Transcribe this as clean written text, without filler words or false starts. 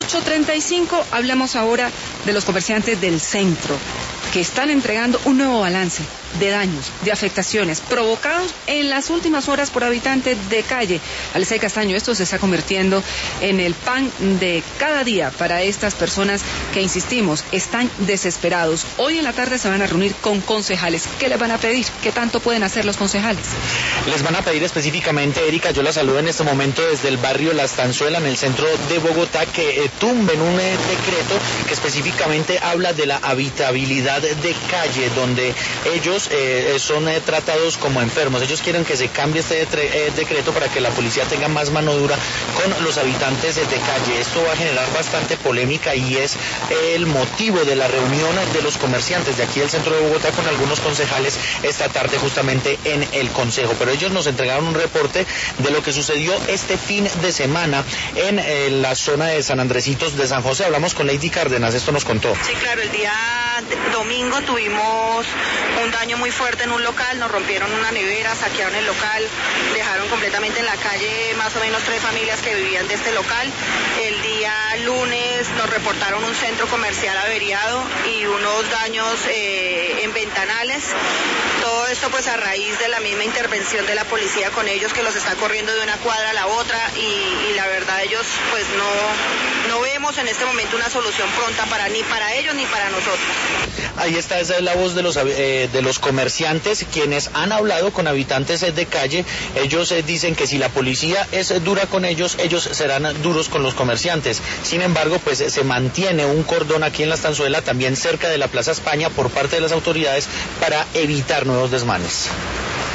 8:35, hablamos ahora de los comerciantes del centro, que están entregando un nuevo balance de daños, de afectaciones provocados en las últimas horas por habitantes de calle. Alexei Castaño, esto se está convirtiendo en el pan de cada día para estas personas que, insistimos, están desesperados. Hoy en la tarde se van a reunir con concejales. ¿Qué les van a pedir? ¿Qué tanto pueden hacer los concejales? Les van a pedir específicamente, Erika, yo la saludo en este momento desde el barrio La Estanzuela, en el centro de Bogotá, que tumben un decreto que específicamente habla de la habitabilidad de calle, donde ellos son tratados como enfermos. Ellos quieren que se cambie este decreto para que la policía tenga más mano dura con los habitantes de calle. Esto va a generar bastante polémica y es el motivo de la reunión de los comerciantes de aquí del centro de Bogotá con algunos concejales esta tarde justamente en el consejo. Pero ellos nos entregaron un reporte de lo que sucedió este fin de semana en la zona de San Andresitos de San José. Hablamos con Lady Cárdenas, esto nos contó. Sí, claro, el día domingo tuvimos un daño muy fuerte en un local, nos rompieron una nevera, saquearon el local, dejaron completamente en la calle más o menos 3 familias que vivían de este local. El día lunes nos reportaron un centro comercial averiado y unos daños en ventanales. Todo esto pues a raíz de la misma intervención de la policía con ellos, que los está corriendo de una cuadra a la otra, y la verdad ellos pues no vemos en este momento una solución pronta ni para ellos ni para nosotros. Ahí está, esa es la voz de los comerciantes, quienes han hablado con habitantes de calle. Ellos dicen que si la policía es dura con ellos, ellos serán duros con los comerciantes. Sin embargo, pues se mantiene un cordón aquí en La Estanzuela, también cerca de la Plaza España, por parte de las autoridades para evitar nuevos desmanes.